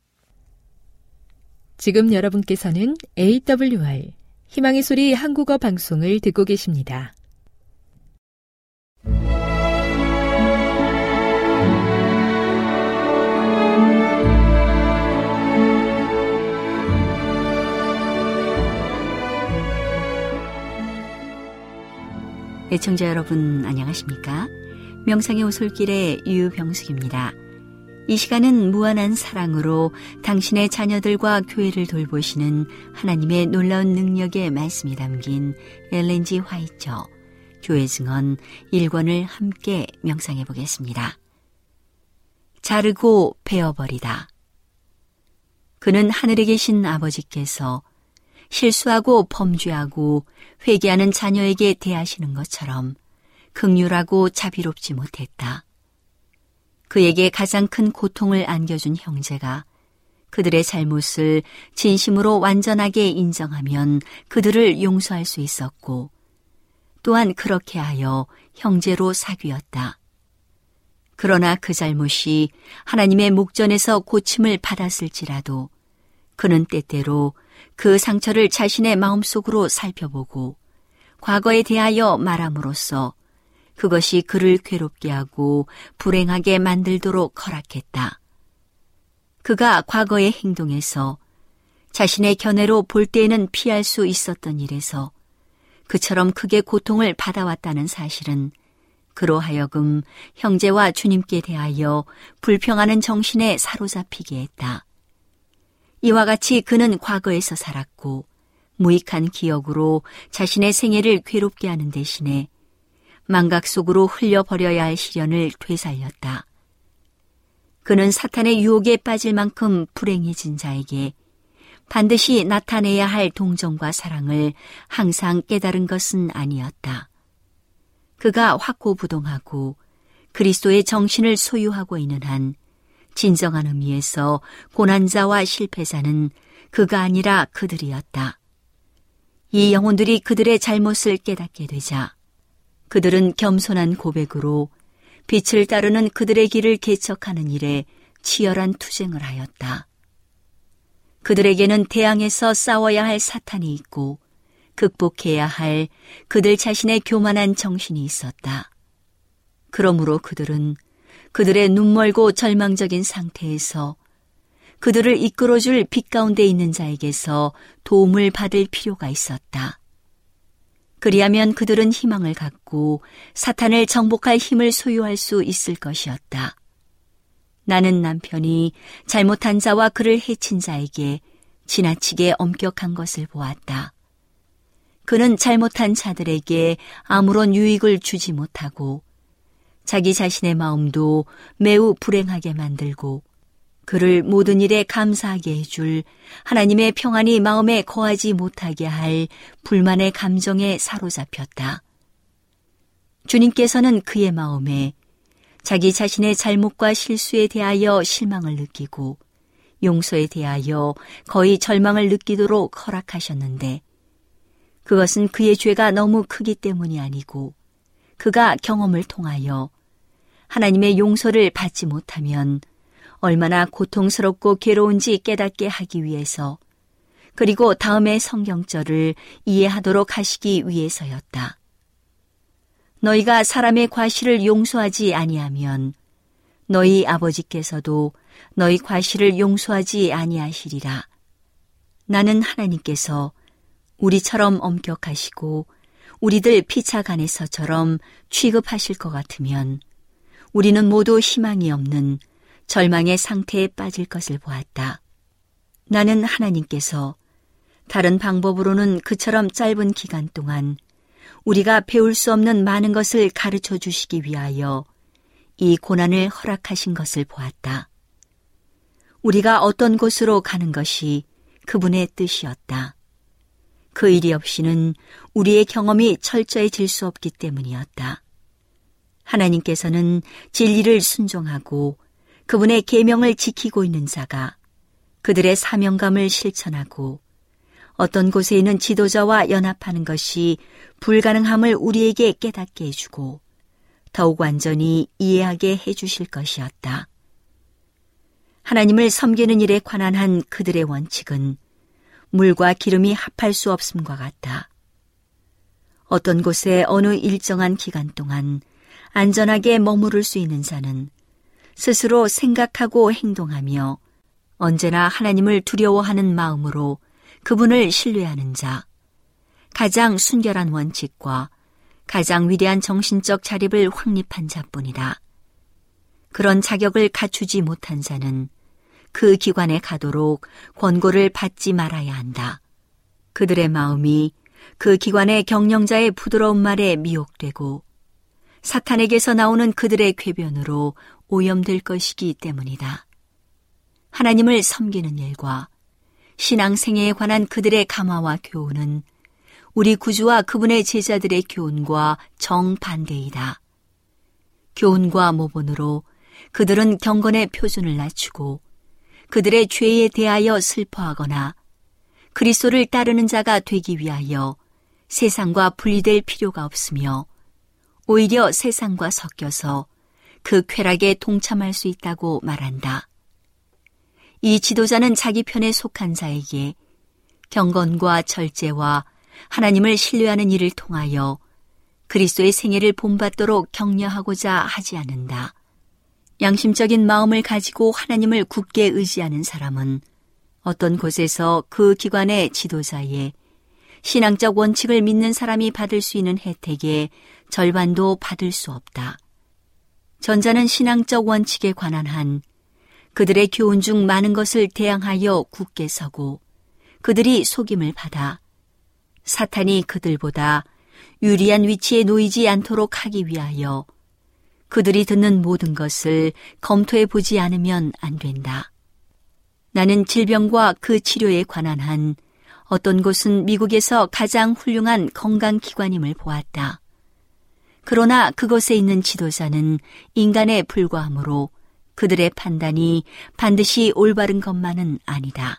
지금 여러분께서는 AWR 희망의 소리 한국어 방송을 듣고 계십니다. 애청자 여러분 안녕하십니까? 명상의 오솔길의 유병숙입니다. 이 시간은 무한한 사랑으로 당신의 자녀들과 교회를 돌보시는 하나님의 놀라운 능력의 말씀이 담긴 엘렌 G. 화이처 교회 증언 1권을 함께 명상해 보겠습니다. 자르고 베어버리다. 그는 하늘에 계신 아버지께서 실수하고 범죄하고 회개하는 자녀에게 대하시는 것처럼 긍휼하고 자비롭지 못했다. 그에게 가장 큰 고통을 안겨준 형제가 그들의 잘못을 진심으로 완전하게 인정하면 그들을 용서할 수 있었고, 또한 그렇게 하여 형제로 사귀었다. 그러나 그 잘못이 하나님의 목전에서 고침을 받았을지라도 그는 때때로 그 상처를 자신의 마음속으로 살펴보고 과거에 대하여 말함으로써 그것이 그를 괴롭게 하고 불행하게 만들도록 허락했다. 그가 과거의 행동에서 자신의 견해로 볼 때에는 피할 수 있었던 일에서 그처럼 크게 고통을 받아왔다는 사실은 그로 하여금 형제와 주님께 대하여 불평하는 정신에 사로잡히게 했다. 이와 같이 그는 과거에서 살았고 무익한 기억으로 자신의 생애를 괴롭게 하는 대신에 망각 속으로 흘려버려야 할 시련을 되살렸다. 그는 사탄의 유혹에 빠질 만큼 불행해진 자에게 반드시 나타내야 할 동정과 사랑을 항상 깨달은 것은 아니었다. 그가 확고부동하고 그리스도의 정신을 소유하고 있는 한 진정한 의미에서 고난자와 실패자는 그가 아니라 그들이었다. 이 영혼들이 그들의 잘못을 깨닫게 되자 그들은 겸손한 고백으로 빛을 따르는 그들의 길을 개척하는 일에 치열한 투쟁을 하였다. 그들에게는 대항해서 싸워야 할 사탄이 있고 극복해야 할 그들 자신의 교만한 정신이 있었다. 그러므로 그들은 그들의 눈멀고 절망적인 상태에서 그들을 이끌어줄 빛 가운데 있는 자에게서 도움을 받을 필요가 있었다. 그리하면 그들은 희망을 갖고 사탄을 정복할 힘을 소유할 수 있을 것이었다. 나는 남편이 잘못한 자와 그를 해친 자에게 지나치게 엄격한 것을 보았다. 그는 잘못한 자들에게 아무런 유익을 주지 못하고 자기 자신의 마음도 매우 불행하게 만들고 그를 모든 일에 감사하게 해줄 하나님의 평안이 마음에 거하지 못하게 할 불만의 감정에 사로잡혔다. 주님께서는 그의 마음에 자기 자신의 잘못과 실수에 대하여 실망을 느끼고 용서에 대하여 거의 절망을 느끼도록 허락하셨는데 그것은 그의 죄가 너무 크기 때문이 아니고 그가 경험을 통하여 하나님의 용서를 받지 못하면 얼마나 고통스럽고 괴로운지 깨닫게 하기 위해서 그리고 다음의 성경절을 이해하도록 하시기 위해서였다. 너희가 사람의 과실을 용서하지 아니하면 너희 아버지께서도 너희 과실을 용서하지 아니하시리라. 나는 하나님께서 우리처럼 엄격하시고 우리들 피차간에서처럼 취급하실 것 같으면 우리는 모두 희망이 없는 절망의 상태에 빠질 것을 보았다. 나는 하나님께서 다른 방법으로는 그처럼 짧은 기간 동안 우리가 배울 수 없는 많은 것을 가르쳐 주시기 위하여 이 고난을 허락하신 것을 보았다. 우리가 어떤 곳으로 가는 것이 그분의 뜻이었다. 그 일이 없이는 우리의 경험이 철저해질 수 없기 때문이었다. 하나님께서는 진리를 순종하고 그분의 계명을 지키고 있는 자가 그들의 사명감을 실천하고 어떤 곳에 있는 지도자와 연합하는 것이 불가능함을 우리에게 깨닫게 해주고 더욱 완전히 이해하게 해주실 것이었다. 하나님을 섬기는 일에 관한 한 그들의 원칙은 물과 기름이 합할 수 없음과 같다. 어떤 곳에 어느 일정한 기간 동안 안전하게 머무를 수 있는 자는 스스로 생각하고 행동하며 언제나 하나님을 두려워하는 마음으로 그분을 신뢰하는 자, 가장 순결한 원칙과 가장 위대한 정신적 자립을 확립한 자뿐이다. 그런 자격을 갖추지 못한 자는 그 기관에 가도록 권고를 받지 말아야 한다. 그들의 마음이 그 기관의 경영자의 부드러운 말에 미혹되고 사탄에게서 나오는 그들의 궤변으로 오염될 것이기 때문이다. 하나님을 섬기는 일과 신앙생애에 관한 그들의 감화와 교훈은 우리 구주와 그분의 제자들의 교훈과 정반대이다. 교훈과 모본으로 그들은 경건의 표준을 낮추고 그들의 죄에 대하여 슬퍼하거나 그리스도를 따르는 자가 되기 위하여 세상과 분리될 필요가 없으며 오히려 세상과 섞여서 그 쾌락에 동참할 수 있다고 말한다. 이 지도자는 자기 편에 속한 자에게 경건과 절제와 하나님을 신뢰하는 일을 통하여 그리스도의 생애를 본받도록 격려하고자 하지 않는다. 양심적인 마음을 가지고 하나님을 굳게 의지하는 사람은 어떤 곳에서 그 기관의 지도자의 신앙적 원칙을 믿는 사람이 받을 수 있는 혜택의 절반도 받을 수 없다. 전자는 신앙적 원칙에 관한 한 그들의 교훈 중 많은 것을 대항하여 굳게 서고 그들이 속임을 받아 사탄이 그들보다 유리한 위치에 놓이지 않도록 하기 위하여 그들이 듣는 모든 것을 검토해 보지 않으면 안 된다. 나는 질병과 그 치료에 관한 한 어떤 곳은 미국에서 가장 훌륭한 건강기관임을 보았다. 그러나 그곳에 있는 지도자는 인간에 불과하므로 그들의 판단이 반드시 올바른 것만은 아니다.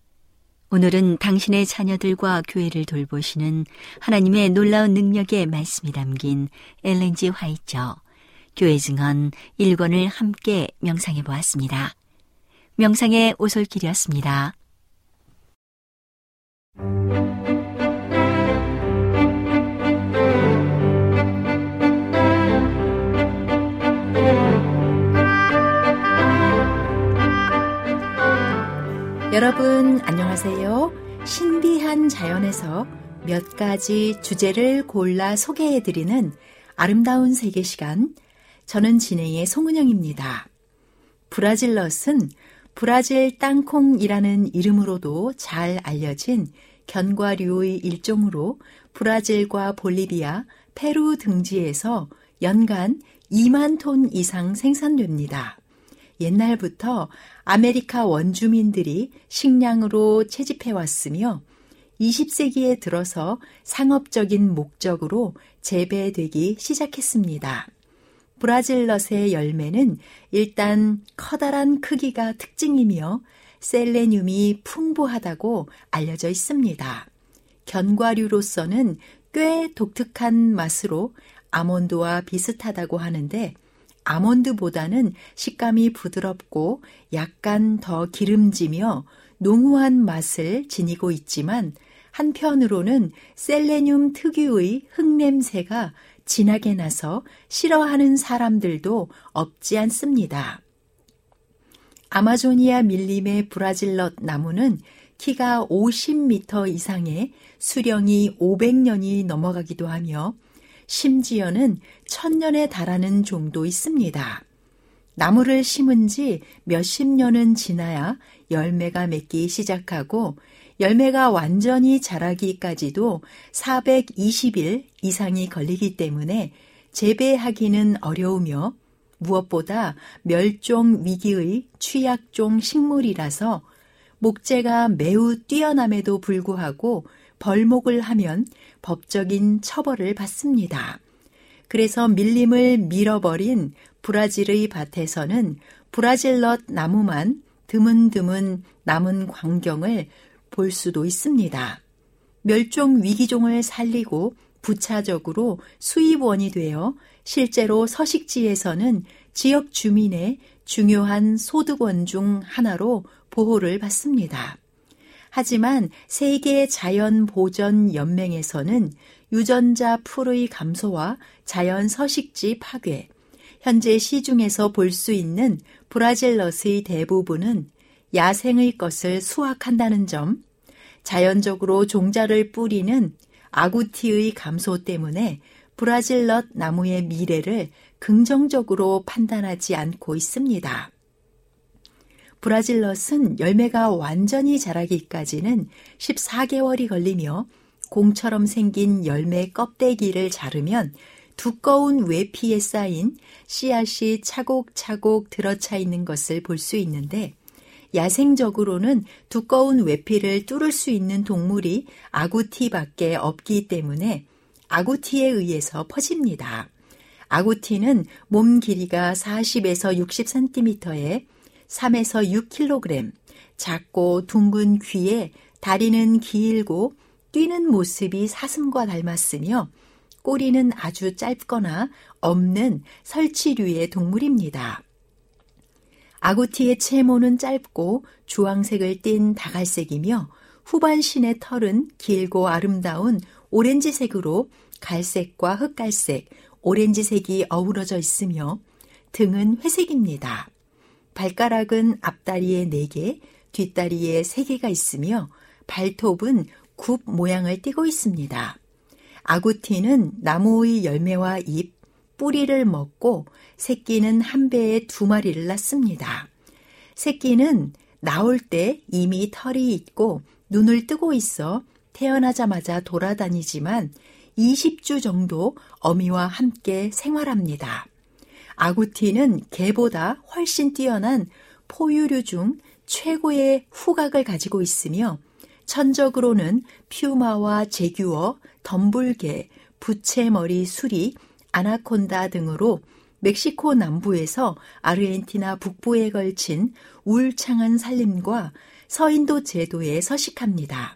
오늘은 당신의 자녀들과 교회를 돌보시는 하나님의 놀라운 능력의 말씀이 담긴 엘렌 G. 화이처 교회 증언 1권을 함께 명상해 보았습니다. 명상의 오솔길이었습니다. 여러분 안녕하세요. 신비한 자연에서 몇 가지 주제를 골라 소개해드리는 아름다운 세계 시간, 저는 진행의 송은영입니다. 브라질넛은 브라질 땅콩이라는 이름으로도 잘 알려진 견과류의 일종으로 브라질과 볼리비아, 페루 등지에서 연간 2만 톤 이상 생산됩니다. 옛날부터 아메리카 원주민들이 식량으로 채집해왔으며 20세기에 들어서 상업적인 목적으로 재배되기 시작했습니다. 브라질넛의 열매는 일단 커다란 크기가 특징이며 셀레늄이 풍부하다고 알려져 있습니다. 견과류로서는 꽤 독특한 맛으로 아몬드와 비슷하다고 하는데 아몬드보다는 식감이 부드럽고 약간 더 기름지며 농후한 맛을 지니고 있지만 한편으로는 셀레늄 특유의 흙냄새가 진하게 나서 싫어하는 사람들도 없지 않습니다. 아마조니아 밀림의 브라질넛 나무는 키가 50m 이상에 수령이 500년이 넘어가기도 하며 심지어는 1000년에 달하는 종도 있습니다. 나무를 심은 지 몇십 년은 지나야 열매가 맺기 시작하고 열매가 완전히 자라기까지도 420일 이상이 걸리기 때문에 재배하기는 어려우며 무엇보다 멸종 위기의 취약종 식물이라서 목재가 매우 뛰어남에도 불구하고 벌목을 하면 법적인 처벌을 받습니다. 그래서 밀림을 밀어버린 브라질의 밭에서는 브라질넛 나무만 드문드문 남은 광경을 볼 수도 있습니다. 멸종 위기종을 살리고 부차적으로 수입원이 되어 실제로 서식지에서는 지역 주민의 중요한 소득원 중 하나로 보호를 받습니다. 하지만 세계 자연보전연맹에서는 유전자 풀의 감소와 자연 서식지 파괴, 현재 시중에서 볼 수 있는 브라질넛의 대부분은 야생의 것을 수확한다는 점, 자연적으로 종자를 뿌리는 아구티의 감소 때문에 브라질넛 나무의 미래를 긍정적으로 판단하지 않고 있습니다. 브라질넛은 열매가 완전히 자라기까지는 14개월이 걸리며 공처럼 생긴 열매 껍데기를 자르면 두꺼운 외피에 쌓인 씨앗이 차곡차곡 들어차 있는 것을 볼 수 있는데 야생적으로는 두꺼운 외피를 뚫을 수 있는 동물이 아구티밖에 없기 때문에 아구티에 의해서 퍼집니다. 아구티는 몸 길이가 40에서 60cm에 3에서 6kg, 작고 둥근 귀에 다리는 길고 뛰는 모습이 사슴과 닮았으며 꼬리는 아주 짧거나 없는 설치류의 동물입니다. 아구티의 채모는 짧고 주황색을 띤 다갈색이며 후반신의 털은 길고 아름다운 오렌지색으로 갈색과 흑갈색, 오렌지색이 어우러져 있으며 등은 회색입니다. 발가락은 앞다리에 4개, 뒷다리에 3개가 있으며 발톱은 굽 모양을 띠고 있습니다. 아구티는 나무의 열매와 잎, 뿌리를 먹고 새끼는 한 배에 2마리를 낳습니다. 새끼는 나올 때 이미 털이 있고 눈을 뜨고 있어 태어나자마자 돌아다니지만 20주 정도 어미와 함께 생활합니다. 아구티는 개보다 훨씬 뛰어난 포유류 중 최고의 후각을 가지고 있으며 천적으로는 퓨마와 제규어, 덤불개, 부채머리 수리, 아나콘다 등으로 멕시코 남부에서 아르헨티나 북부에 걸친 울창한 산림과 서인도 제도에 서식합니다.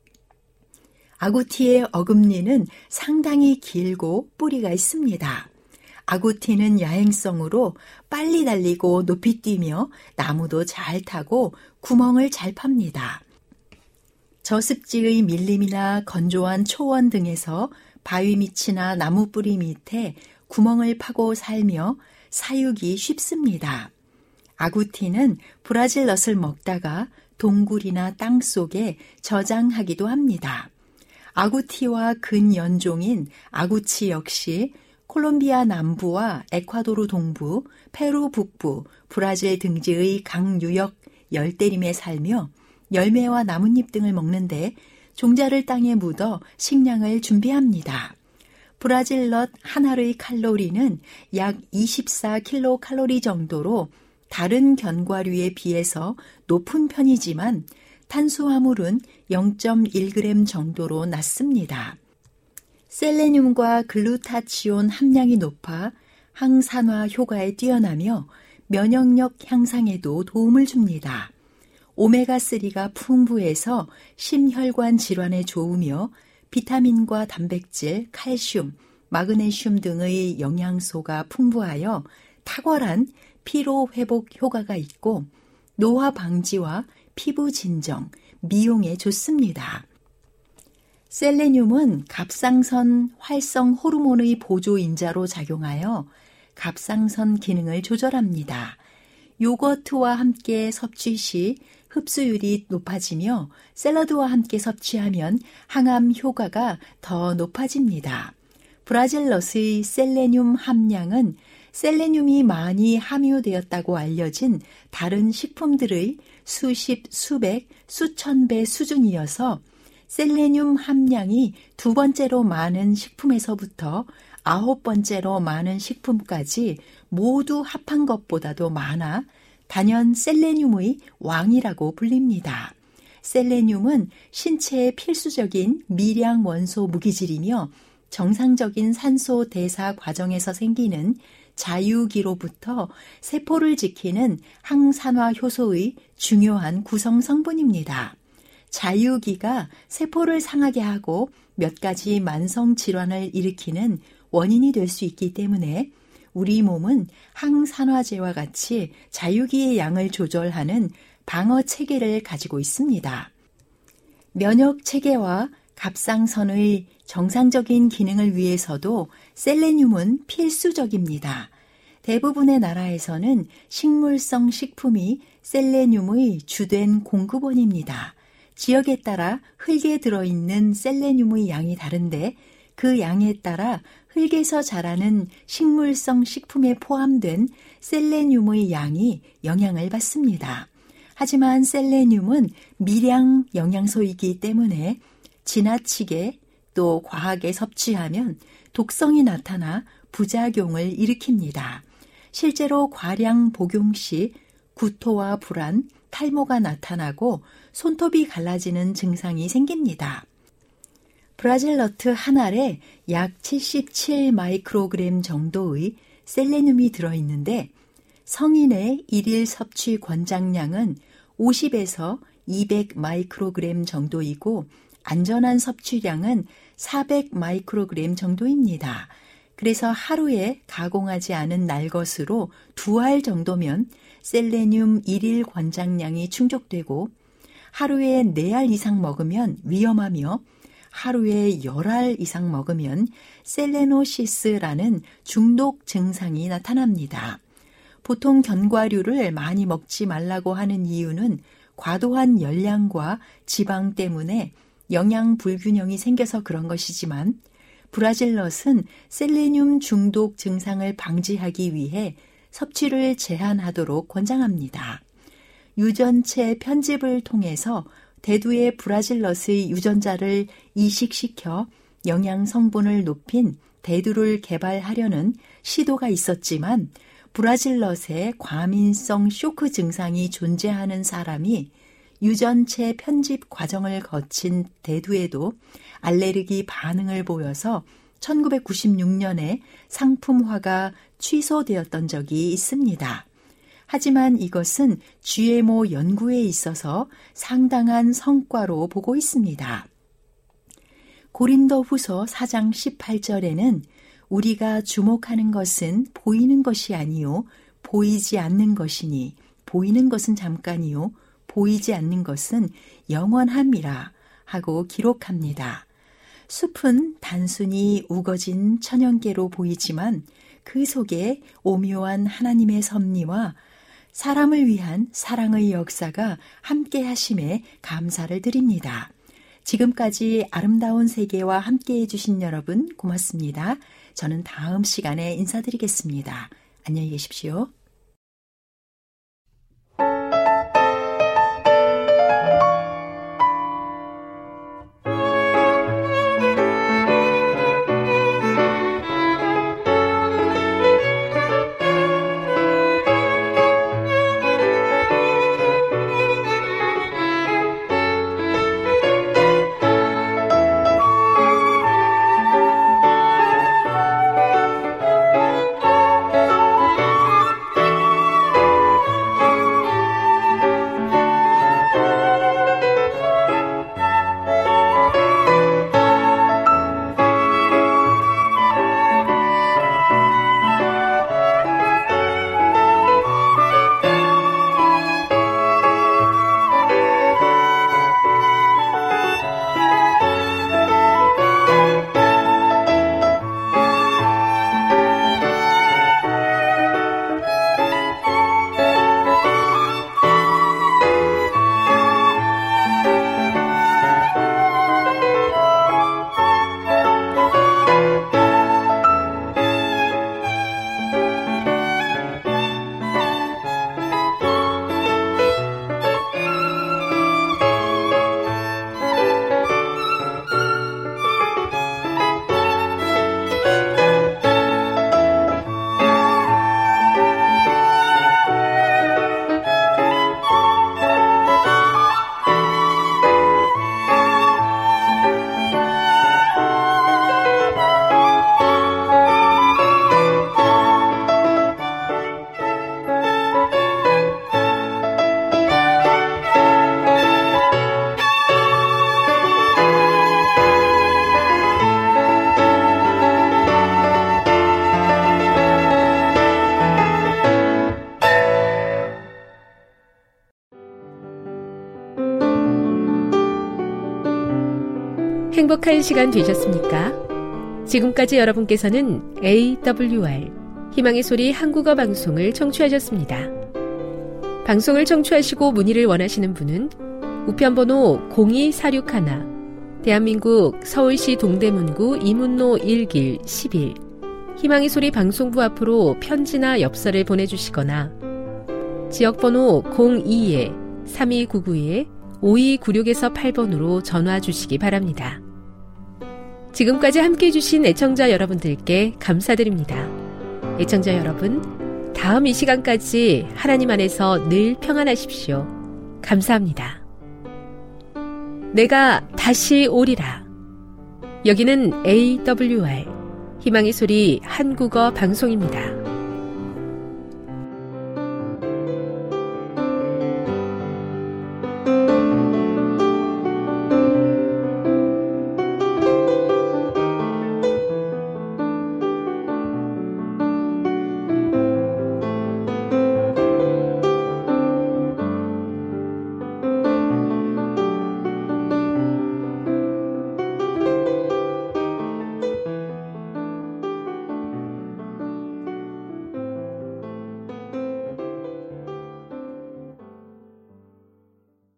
아구티의 어금니는 상당히 길고 뿌리가 있습니다. 아구티는 야행성으로 빨리 달리고 높이 뛰며 나무도 잘 타고 구멍을 잘 팝니다. 저습지의 밀림이나 건조한 초원 등에서 바위 밑이나 나무 뿌리 밑에 구멍을 파고 살며 사육이 쉽습니다. 아구티는 브라질넛을 먹다가 동굴이나 땅 속에 저장하기도 합니다. 아구티와 근연종인 아구치 역시 콜롬비아 남부와 에콰도르 동부, 페루 북부, 브라질 등지의 강유역 열대림에 살며 열매와 나뭇잎 등을 먹는데 종자를 땅에 묻어 식량을 준비합니다. 브라질 넛 하나의 칼로리는 약 24kcal 정도로 다른 견과류에 비해서 높은 편이지만 탄수화물은 0.1g 정도로 낮습니다. 셀레늄과 글루타치온 함량이 높아 항산화 효과에 뛰어나며 면역력 향상에도 도움을 줍니다. 오메가3가 풍부해서 심혈관 질환에 좋으며 비타민과 단백질, 칼슘, 마그네슘 등의 영양소가 풍부하여 탁월한 피로 회복 효과가 있고 노화 방지와 피부 진정, 미용에 좋습니다. 셀레늄은 갑상선 활성 호르몬의 보조인자로 작용하여 갑상선 기능을 조절합니다. 요거트와 함께 섭취 시 흡수율이 높아지며 샐러드와 함께 섭취하면 항암 효과가 더 높아집니다. 브라질 넛의 셀레늄 함량은 셀레늄이 많이 함유되었다고 알려진 다른 식품들의 수십, 수백, 수천 배 수준이어서 셀레늄 함량이 2번째로 많은 식품에서부터 9번째로 많은 식품까지 모두 합한 것보다도 많아 단연 셀레늄의 왕이라고 불립니다. 셀레늄은 신체의 필수적인 미량 원소 무기질이며 정상적인 산소 대사 과정에서 생기는 자유기로부터 세포를 지키는 항산화 효소의 중요한 구성 성분입니다. 자유기가 세포를 상하게 하고 몇 가지 만성 질환을 일으키는 원인이 될 수 있기 때문에 우리 몸은 항산화제와 같이 자유기의 양을 조절하는 방어 체계를 가지고 있습니다. 면역 체계와 갑상선의 정상적인 기능을 위해서도 셀레늄은 필수적입니다. 대부분의 나라에서는 식물성 식품이 셀레늄의 주된 공급원입니다. 지역에 따라 흙에 들어있는 셀레늄의 양이 다른데 그 양에 따라 흙에서 자라는 식물성 식품에 포함된 셀레늄의 양이 영향을 받습니다. 하지만 셀레늄은 미량 영양소이기 때문에 지나치게 또 과하게 섭취하면 독성이 나타나 부작용을 일으킵니다. 실제로 과량 복용 시 구토와 불안, 탈모가 나타나고 손톱이 갈라지는 증상이 생깁니다. 브라질 너트 한 알에 약 77 마이크로그램 정도의 셀레늄이 들어있는데 성인의 일일 섭취 권장량은 50에서 200 마이크로그램 정도이고 안전한 섭취량은 400 마이크로그램 정도입니다. 그래서 하루에 가공하지 않은 날것으로 2알 정도면 셀레늄 일일 권장량이 충족되고 하루에 4알 이상 먹으면 위험하며 하루에 10알 이상 먹으면 셀레노시스라는 중독 증상이 나타납니다. 보통 견과류를 많이 먹지 말라고 하는 이유는 과도한 열량과 지방 때문에 영양 불균형이 생겨서 그런 것이지만 브라질 넛은 셀레늄 중독 증상을 방지하기 위해 섭취를 제한하도록 권장합니다. 유전체 편집을 통해서 대두의 브라질 넛의 유전자를 이식시켜 영양 성분을 높인 대두를 개발하려는 시도가 있었지만 브라질 넛에 과민성 쇼크 증상이 존재하는 사람이 유전체 편집 과정을 거친 대두에도 알레르기 반응을 보여서 1996년에 상품화가 취소되었던 적이 있습니다. 하지만 이것은 GMO 연구에 있어서 상당한 성과로 보고 있습니다. 고린도후서 4장 18절에는 우리가 주목하는 것은 보이는 것이 아니요 보이지 않는 것이니 보이는 것은 잠깐이요 보이지 않는 것은 영원함이라 하고 기록합니다. 숲은 단순히 우거진 천연계로 보이지만 그 속에 오묘한 하나님의 섭리와 사람을 위한 사랑의 역사가 함께 하심에 감사를 드립니다. 지금까지 아름다운 세계와 함께 해주신 여러분 고맙습니다. 저는 다음 시간에 인사드리겠습니다. 안녕히 계십시오. 행복한 시간 되셨습니까? 지금까지 여러분께서는 AWR 희망의 소리 한국어 방송을 청취하셨습니다. 방송을 청취하시고 문의를 원하시는 분은 우편번호 02461 대한민국 서울시 동대문구 이문로 1길 11 희망의 소리 방송부 앞으로 편지나 엽서를 보내주시거나 지역번호 02-3299-5296에서 8번으로 전화 주시기 바랍니다. 지금까지 함께해 주신 애청자 여러분들께 감사드립니다. 애청자 여러분, 다음 이 시간까지 하나님 안에서 늘 평안하십시오. 감사합니다. 내가 다시 오리라. 여기는 AWR 희망의 소리 한국어 방송입니다.